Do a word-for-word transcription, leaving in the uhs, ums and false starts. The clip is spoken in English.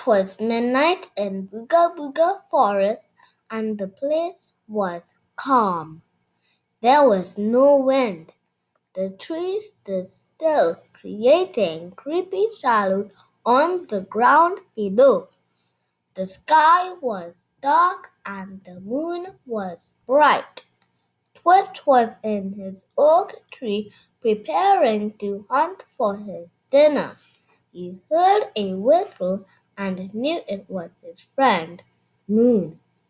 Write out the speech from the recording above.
'Twas midnight in Booga Booga Forest, and the place was calm. There was no wind. The trees stood still, creating creepy shadows on the ground below. The sky was dark and the moon was bright. Twitch was in his oak tree preparing to hunt for his dinner. He heard a whistle and knew it was his friend, Moon.